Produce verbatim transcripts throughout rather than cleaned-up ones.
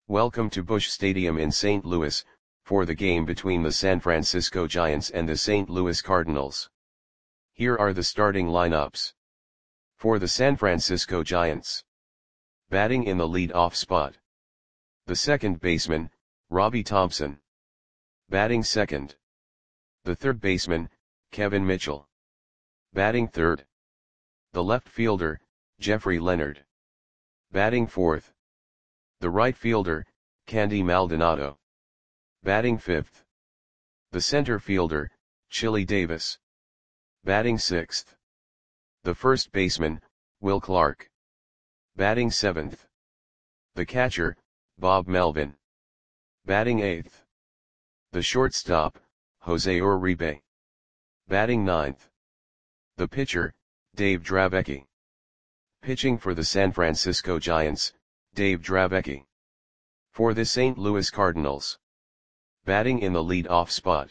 Welcome to Busch Stadium in Saint Louis, for the game between the San Francisco Giants and the Saint Louis Cardinals. Here are the starting lineups. For the San Francisco Giants. Batting in the lead-off spot. The second baseman, Robbie Thompson. Batting second. The third baseman, Kevin Mitchell. Batting third. The left fielder, Jeffrey Leonard. Batting fourth. The right fielder, Candy Maldonado. Batting fifth. The center fielder, Chili Davis. Batting sixth. The first baseman, Will Clark. Batting seventh. The catcher, Bob Melvin. Batting eighth. The shortstop, Jose Uribe. Batting ninth. The pitcher, Dave Dravecky. Pitching for the San Francisco Giants, Dave Dravecky. For the Saint Louis Cardinals. Batting in the lead-off spot.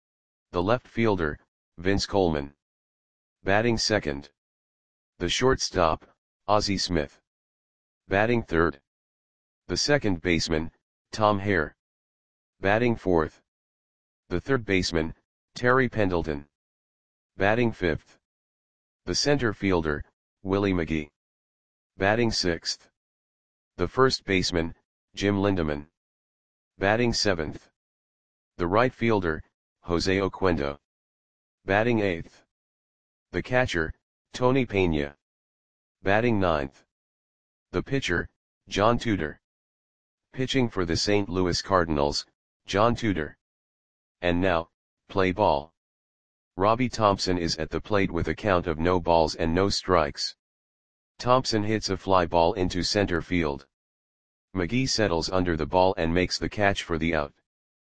The left fielder, Vince Coleman. Batting second. The shortstop, Ozzie Smith. Batting third. The second baseman, Tom Hare. Batting fourth. The third baseman, Terry Pendleton. Batting fifth. The center fielder, Willie McGee. Batting sixth. The first baseman, Jim Lindeman. Batting seventh. The right fielder, Jose Oquendo. Batting eighth. The catcher, Tony Pena. Batting ninth. The pitcher, John Tudor. Pitching for the Saint Louis Cardinals, John Tudor. And now, play ball. Robbie Thompson is at the plate with a count of no balls and no strikes. Thompson hits a fly ball into center field. McGee settles under the ball and makes the catch for the out.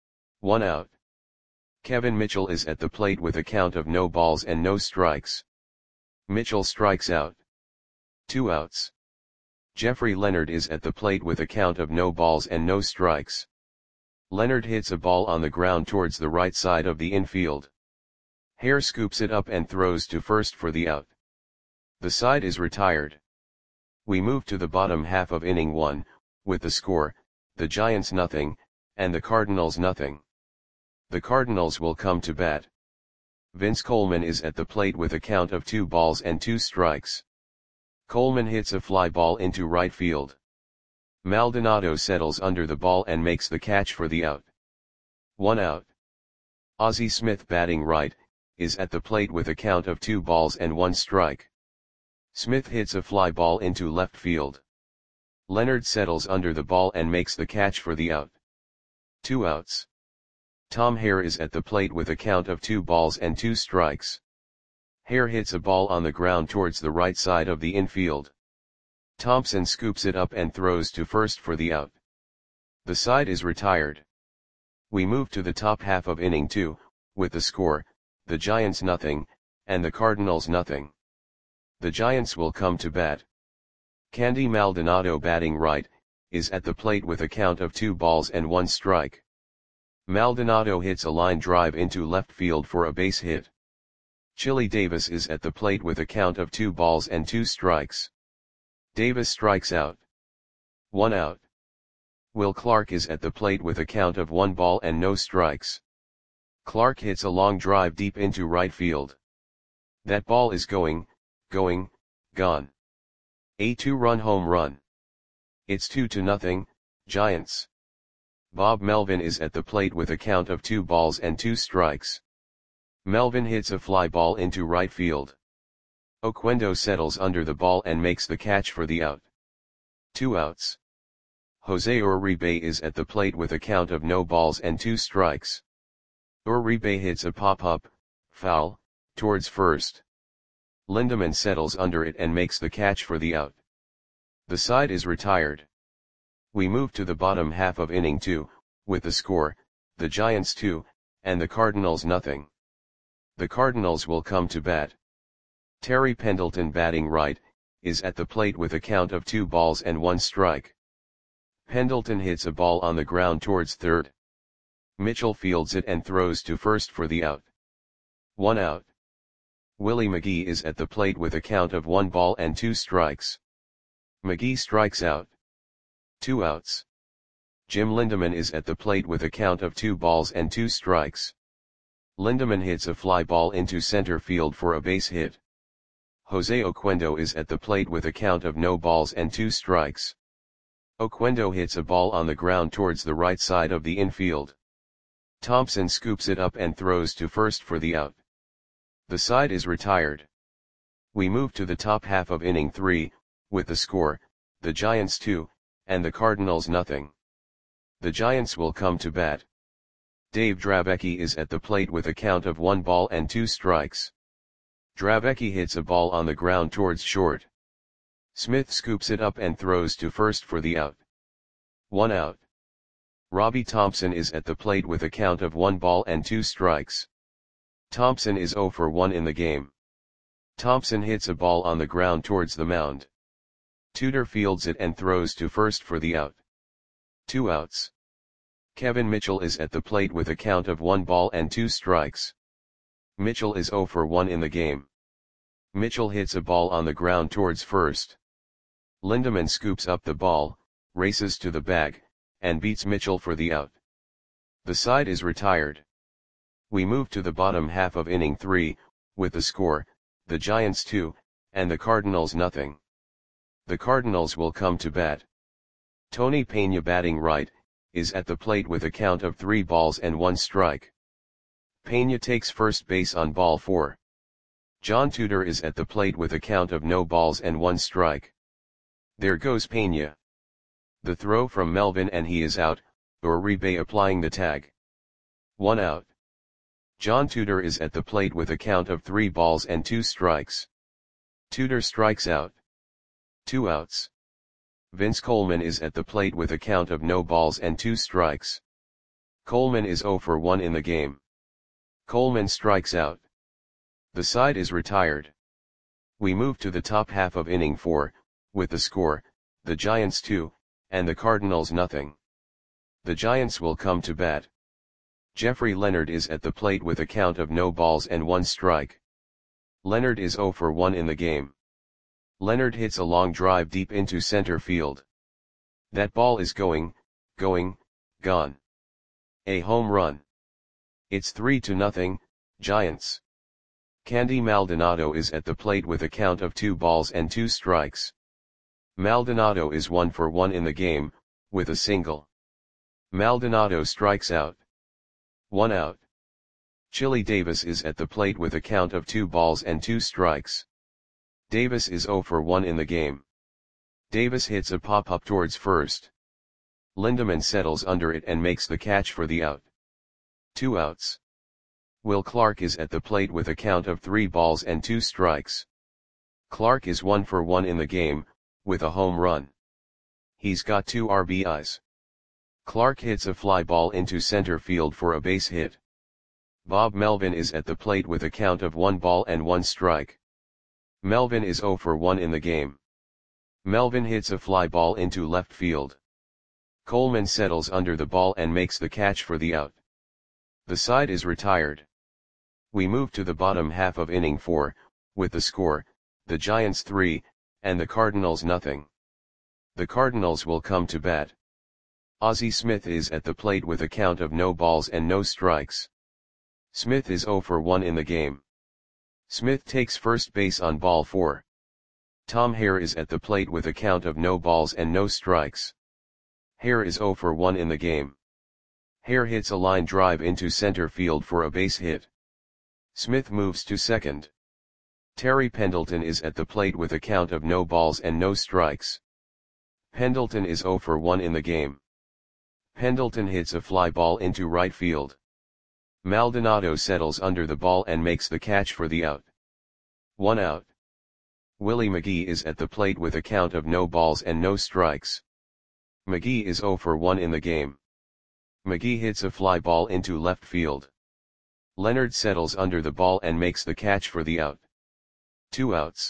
One out. Kevin Mitchell is at the plate with a count of no balls and no strikes. Mitchell strikes out. Two outs. Jeffrey Leonard is at the plate with a count of no balls and no strikes. Leonard hits a ball on the ground towards the right side of the infield. Hare scoops it up and throws to first for the out. The side is retired. We move to the bottom half of inning one, with the score, the Giants nothing, and the Cardinals nothing. The Cardinals will come to bat. Vince Coleman is at the plate with a count of two balls and two strikes. Coleman hits a fly ball into right field. Maldonado settles under the ball and makes the catch for the out. One out. Ozzie Smith, batting right, is at the plate with a count of two balls and one strike. Smith hits a fly ball into left field. Leonard settles under the ball and makes the catch for the out. Two outs. Tom Hare is at the plate with a count of two balls and two strikes. Hare hits a ball on the ground towards the right side of the infield. Thompson scoops it up and throws to first for the out. The side is retired. We move to the top half of inning two, with the score, the Giants nothing, and the Cardinals nothing. The Giants will come to bat. Candy Maldonado, batting right, is at the plate with a count of two balls and one strike. Maldonado hits a line drive into left field for a base hit. Chili Davis is at the plate with a count of two balls and two strikes. Davis strikes out. One out. Will Clark is at the plate with a count of one ball and no strikes. Clark hits a long drive deep into right field. That ball is going, going, gone. A two-run home run. It's two to nothing, Giants. Bob Melvin is at the plate with a count of two balls and two strikes. Melvin hits a fly ball into right field. Oquendo settles under the ball and makes the catch for the out. Two outs. Jose Uribe is at the plate with a count of no balls and two strikes. Uribe hits a pop-up, foul, towards first. Lindeman settles under it and makes the catch for the out. The side is retired. We move to the bottom half of inning two, with the score, the Giants two, and the Cardinals nothing. The Cardinals will come to bat. Terry Pendleton, batting right, is at the plate with a count of two balls and one strike. Pendleton hits a ball on the ground towards third. Mitchell fields it and throws to first for the out. One out. Willie McGee is at the plate with a count of one ball and two strikes. McGee strikes out. Two outs. Jim Lindemann is at the plate with a count of two balls and two strikes. Lindemann hits a fly ball into center field for a base hit. Jose Oquendo is at the plate with a count of no balls and two strikes. Oquendo hits a ball on the ground towards the right side of the infield. Thompson scoops it up and throws to first for the out. The side is retired. We move to the top half of inning three, with the score, the Giants two, and the Cardinals nothing. The Giants will come to bat. Dave Dravecky is at the plate with a count of one ball and two strikes. Dravecky hits a ball on the ground towards short. Smith scoops it up and throws to first for the out. One out. Robbie Thompson is at the plate with a count of one ball and two strikes. Thompson is oh for one in the game. Thompson hits a ball on the ground towards the mound. Tudor fields it and throws to first for the out. Two outs. Kevin Mitchell is at the plate with a count of one ball and two strikes. Mitchell is oh for one in the game. Mitchell hits a ball on the ground towards first. Lindemann scoops up the ball, races to the bag, and beats Mitchell for the out. The side is retired. We move to the bottom half of inning three, with the score, the Giants two, and the Cardinals nothing. The Cardinals will come to bat. Tony Peña, batting right, is at the plate with a count of three balls and one strike. Peña takes first base on ball four. John Tudor is at the plate with a count of no balls and one strike. There goes Peña. The throw from Melvin and he is out, Uribe applying the tag. One out. John Tudor is at the plate with a count of three balls and two strikes. Tudor strikes out. Two outs. Vince Coleman is at the plate with a count of no balls and two strikes. Coleman is oh for one in the game. Coleman strikes out. The side is retired. We move to the top half of inning four, with the score, the Giants two, and the Cardinals nothing. The Giants will come to bat. Jeffrey Leonard is at the plate with a count of no balls and one strike. Leonard is oh for one in the game. Leonard hits a long drive deep into center field. That ball is going, going, gone. A home run. It's three to nothing, Giants. Candy Maldonado is at the plate with a count of two balls and two strikes. Maldonado is one for one in the game, with a single. Maldonado strikes out. One out. Chili Davis is at the plate with a count of two balls and two strikes. Davis is oh for one in the game. Davis hits a pop-up towards first. Lindemann settles under it and makes the catch for the out. Two outs. Will Clark is at the plate with a count of three balls and two strikes. Clark is one for one in the game, with a home run. He's got two R B Is. Clark hits a fly ball into center field for a base hit. Bob Melvin is at the plate with a count of one ball and one strike. Melvin is oh for one in the game. Melvin hits a fly ball into left field. Coleman settles under the ball and makes the catch for the out. The side is retired. We move to the bottom half of inning four, with the score, the Giants three, and the Cardinals nothing. The Cardinals will come to bat. Ozzie Smith is at the plate with a count of no balls and no strikes. Smith is oh for one in the game. Smith takes first base on ball four. Tom Hare is at the plate with a count of no balls and no strikes. Hare is oh for one in the game. Hare hits a line drive into center field for a base hit. Smith moves to second. Terry Pendleton is at the plate with a count of no balls and no strikes. Pendleton is oh for one in the game. Pendleton hits a fly ball into right field. Maldonado settles under the ball and makes the catch for the out. One out. Willie McGee is at the plate with a count of no balls and no strikes. McGee is oh for one in the game. McGee hits a fly ball into left field. Leonard settles under the ball and makes the catch for the out. Two outs.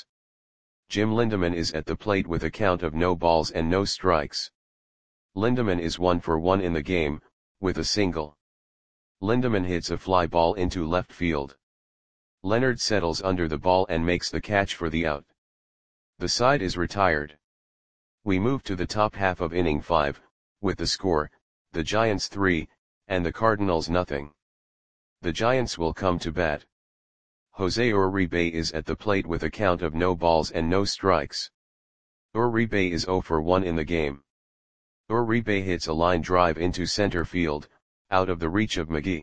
Jim Lindemann is at the plate with a count of no balls and no strikes. Lindemann is one for one in the game, with a single. Lindemann hits a fly ball into left field. Leonard settles under the ball and makes the catch for the out. The side is retired. We move to the top half of inning five, with the score, the Giants three, and the Cardinals nothing. The Giants will come to bat. Jose Uribe is at the plate with a count of no balls and no strikes. Uribe is zero for one in the game. Uribe hits a line drive into center field, out of the reach of McGee.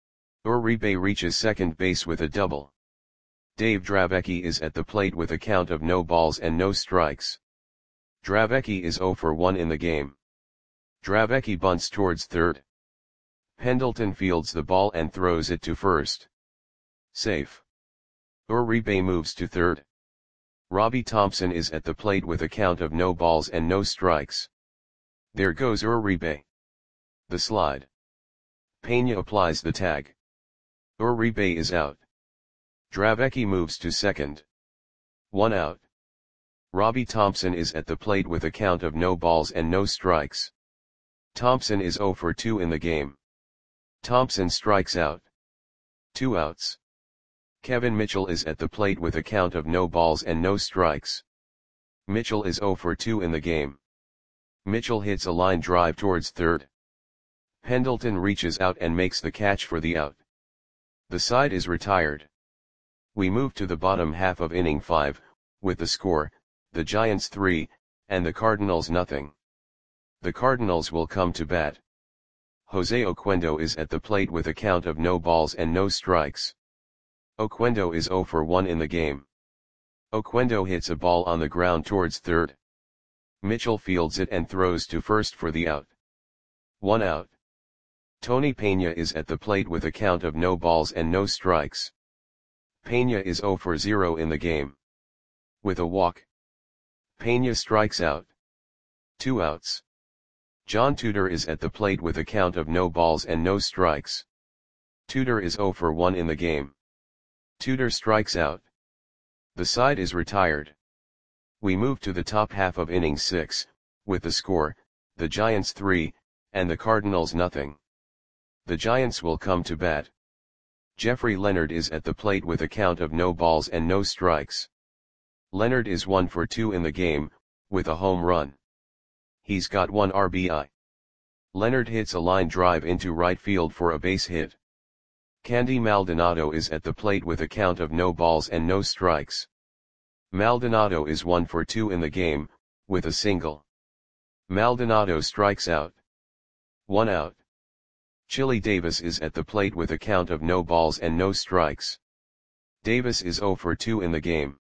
Uribe reaches second base with a double. Dave Dravecky is at the plate with a count of no balls and no strikes. Dravecky is zero for one in the game. Dravecky bunts towards third. Pendleton fields the ball and throws it to first. Safe. Uribe moves to third. Robbie Thompson is at the plate with a count of no balls and no strikes. There goes Uribe. The slide. Pena applies the tag. Uribe is out. Dravecky moves to second. One out. Robbie Thompson is at the plate with a count of no balls and no strikes. Thompson is zero for two in the game. Thompson strikes out. Two outs. Kevin Mitchell is at the plate with a count of no balls and no strikes. Mitchell is zero for two in the game. Mitchell hits a line drive towards third. Pendleton reaches out and makes the catch for the out. The side is retired. We move to the bottom half of inning five, with the score, the Giants three, and the Cardinals nothing. The Cardinals will come to bat. Jose Oquendo is at the plate with a count of no balls and no strikes. Oquendo is zero for one in the game. Oquendo hits a ball on the ground towards third. Mitchell fields it and throws to first for the out. One out. Tony Pena is at the plate with a count of no balls and no strikes. Pena is zero for zero in the game. With a walk. Pena strikes out. Two outs. John Tudor is at the plate with a count of no balls and no strikes. Tudor is zero for one in the game. Tudor strikes out. The side is retired. We move to the top half of inning six, with the score, the Giants three, and the Cardinals nothing. The Giants will come to bat. Jeffrey Leonard is at the plate with a count of no balls and no strikes. Leonard is one for two in the game, with a home run. He's got one R B I. Leonard hits a line drive into right field for a base hit. Candy Maldonado is at the plate with a count of no balls and no strikes. Maldonado is one for two in the game, with a single. Maldonado strikes out. One out. Chili Davis is at the plate with a count of no balls and no strikes. Davis is zero for two in the game.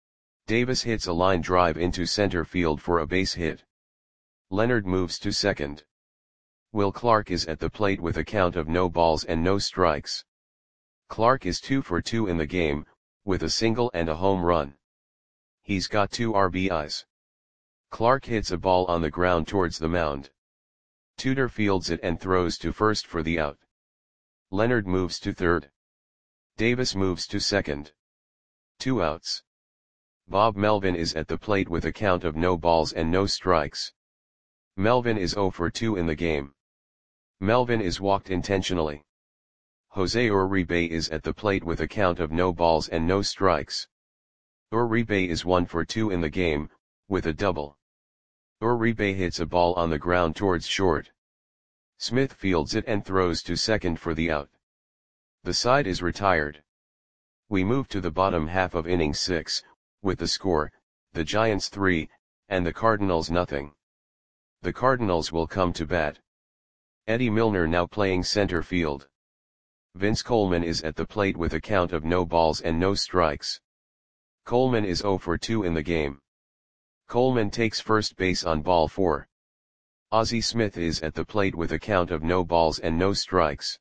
Davis hits a line drive into center field for a base hit. Leonard moves to second. Will Clark is at the plate with a count of no balls and no strikes. Clark is two for two in the game, with a single and a home run. He's got two R B Is. Clark hits a ball on the ground towards the mound. Tudor fields it and throws to first for the out. Leonard moves to third. Davis moves to second. Two outs. Bob Melvin is at the plate with a count of no balls and no strikes. Melvin is zero for two in the game. Melvin is walked intentionally. Jose Uribe is at the plate with a count of no balls and no strikes. Uribe is one for two in the game, with a double. Uribe hits a ball on the ground towards short. Smith fields it and throws to second for the out. The side is retired. We move to the bottom half of inning six, with the score, the Giants three, and the Cardinals nothing. The Cardinals will come to bat. Eddie Milner now playing center field. Vince Coleman is at the plate with a count of no balls and no strikes. Coleman is zero for two in the game. Coleman takes first base on ball four. Ozzie Smith is at the plate with a count of no balls and no strikes.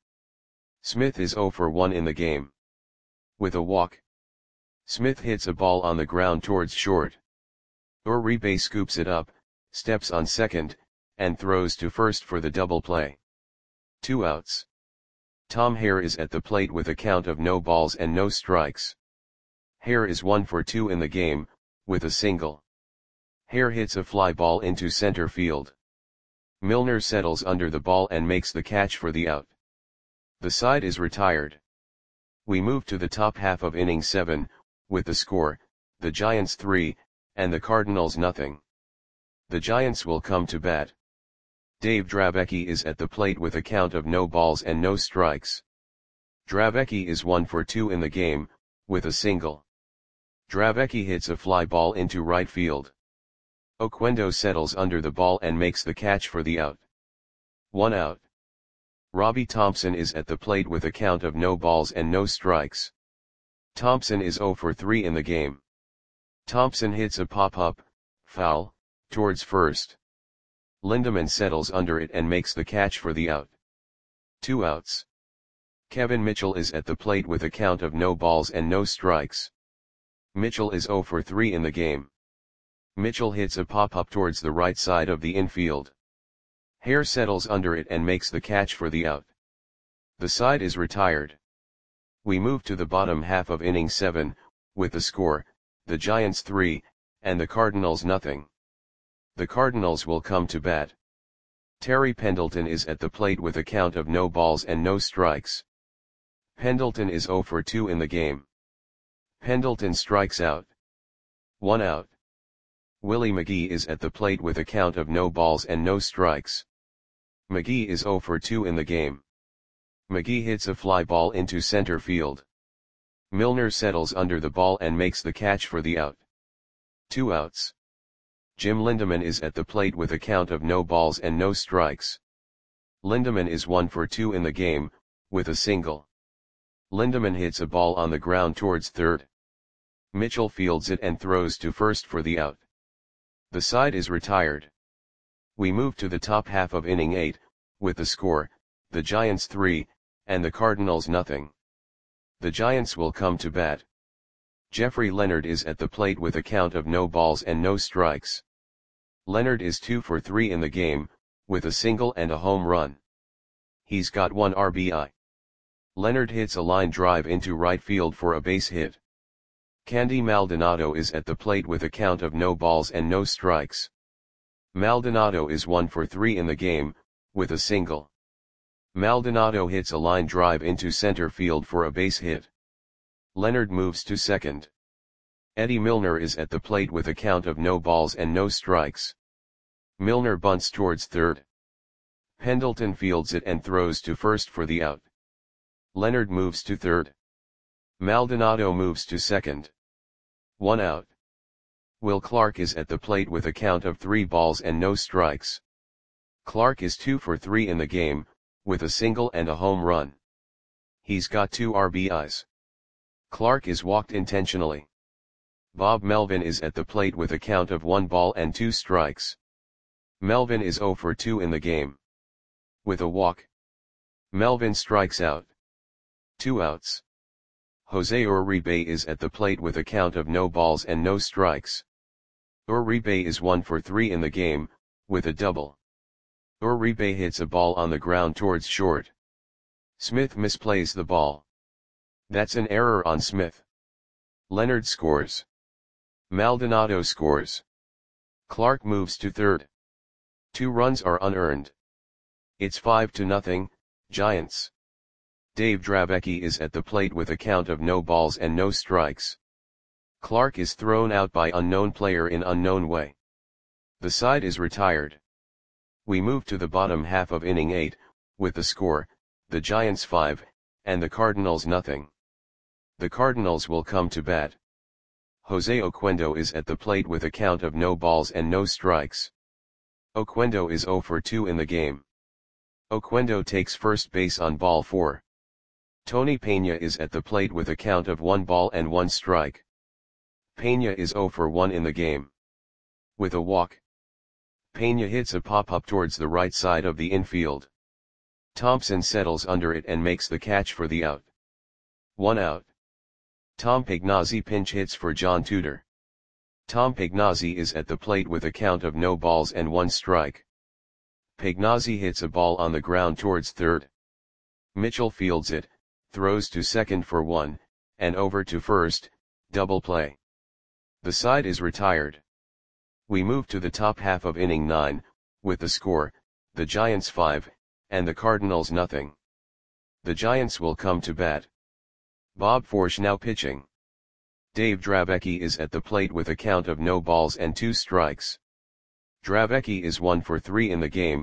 Smith is zero for one in the game. With a walk. Smith hits a ball on the ground towards short. Uribe scoops it up, steps on second, and throws to first for the double play. Two outs. Tom Hare is at the plate with a count of no balls and no strikes. Hare is one for two in the game, with a single. Hare hits a fly ball into center field. Milner settles under the ball and makes the catch for the out. The side is retired. We move to the top half of inning seven, with the score, the Giants three, and the Cardinals nothing. The Giants will come to bat. Dave Dravecky is at the plate with a count of no balls and no strikes. Dravecky is one for two in the game, with a single. Dravecky hits a fly ball into right field. Oquendo settles under the ball and makes the catch for the out. One out. Robbie Thompson is at the plate with a count of no balls and no strikes. Thompson is zero for three in the game. Thompson hits a pop-up, foul, towards first. Lindeman settles under it and makes the catch for the out. Two outs. Kevin Mitchell is at the plate with a count of no balls and no strikes. Mitchell is zero for three in the game. Mitchell hits a pop-up towards the right side of the infield. Hare settles under it and makes the catch for the out. The side is retired. We move to the bottom half of inning seven, with the score, the Giants three, and the Cardinals nothing. The Cardinals will come to bat. Terry Pendleton is at the plate with a count of no balls and no strikes. Pendleton is zero for two in the game. Pendleton strikes out. One out. Willie McGee is at the plate with a count of no balls and no strikes. McGee is zero for two in the game. McGee hits a fly ball into center field. Milner settles under the ball and makes the catch for the out. Two outs. Jim Lindeman is at the plate with a count of no balls and no strikes. Lindeman is one for two in the game, with a single. Lindeman hits a ball on the ground towards third. Mitchell fields it and throws to first for the out. The side is retired. We move to the top half of inning eight, with the score, the Giants three, and the Cardinals nothing. The Giants will come to bat. Jeffrey Leonard is at the plate with a count of no balls and no strikes. Leonard is two for three in the game, with a single and a home run. He's got one R B I. Leonard hits a line drive into right field for a base hit. Candy Maldonado is at the plate with a count of no balls and no strikes. Maldonado is one for three in the game, with a single. Maldonado hits a line drive into center field for a base hit. Leonard moves to second. Eddie Milner is at the plate with a count of no balls and no strikes. Milner bunts towards third. Pendleton fields it and throws to first for the out. Leonard moves to third. Maldonado moves to second. One out. Will Clark is at the plate with a count of three balls and no strikes. Clark is two for three in the game, with a single and a home run. He's got two R B Is. Clark is walked intentionally. Bob Melvin is at the plate with a count of one ball and two strikes. Melvin is zero for two in the game. With a walk. Melvin strikes out. Two outs. Jose Uribe is at the plate with a count of no balls and no strikes. Uribe is one for three in the game, with a double. Uribe hits a ball on the ground towards short. Smith misplays the ball. That's an error on Smith. Leonard scores. Maldonado scores. Clark moves to third. Two runs are unearned. It's five to nothing, Giants. Dave Dravecky is at the plate with a count of no balls and no strikes. Clark is thrown out by unknown player in unknown way. The side is retired. We move to the bottom half of inning eight, with the score, the Giants five, and the Cardinals nothing. The Cardinals will come to bat. Jose Oquendo is at the plate with a count of no balls and no strikes. Oquendo is zero for two in the game. Oquendo takes first base on ball four. Tony Peña is at the plate with a count of one ball and one strike. Peña is zero for one in the game. With a walk. Peña hits a pop-up towards the right side of the infield. Thompson settles under it and makes the catch for the out. One out. Tom Pignazzi pinch hits for John Tudor. Tom Pignazzi is at the plate with a count of no balls and one strike. Pignazzi hits a ball on the ground towards third. Mitchell fields it, throws to second for one, and over to first, double play. The side is retired. We move to the top half of inning nine, with the score, the Giants five, and the Cardinals nothing. The Giants will come to bat. Bob Forsch now pitching. Dave Dravecky is at the plate with a count of no balls and two strikes. Dravecky is one for three in the game,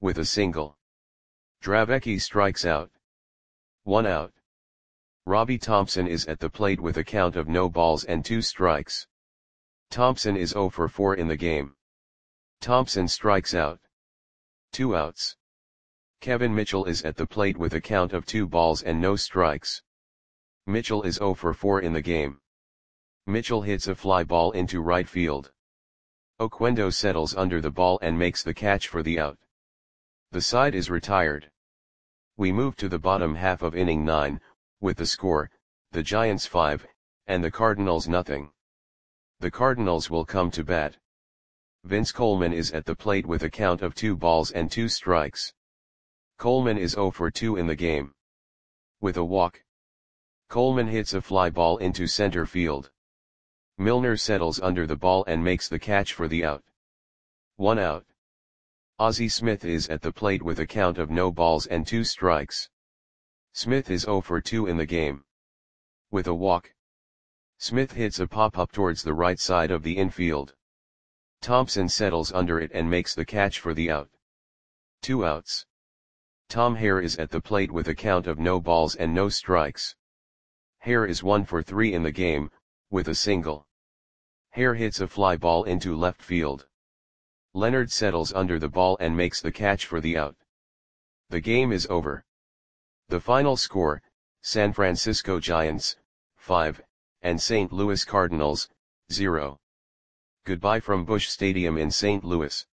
with a single. Dravecki strikes out. One out. Robbie Thompson is at the plate with a count of no balls and two strikes. Thompson is zero for four in the game. Thompson strikes out. Two outs. Kevin Mitchell is at the plate with a count of two balls and no strikes. Mitchell is zero for four in the game. Mitchell hits a fly ball into right field. Oquendo settles under the ball and makes the catch for the out. The side is retired. We move to the bottom half of inning nine, with the score, the Giants five, and the Cardinals nothing. The Cardinals will come to bat. Vince Coleman is at the plate with a count of two balls and two strikes. Coleman is zero for two in the game. With a walk. Coleman hits a fly ball into center field. Milner settles under the ball and makes the catch for the out. One out. Ozzie Smith is at the plate with a count of no balls and two strikes. Smith is zero for two in the game. With a walk. Smith hits a pop-up towards the right side of the infield. Thompson settles under it and makes the catch for the out. Two outs. Tom Hare is at the plate with a count of no balls and no strikes. Hare is one for three in the game, with a single. Hare hits a fly ball into left field. Leonard settles under the ball and makes the catch for the out. The game is over. The final score, San Francisco Giants, five, and Saint Louis Cardinals, zero. Goodbye from Busch Stadium in Saint Louis.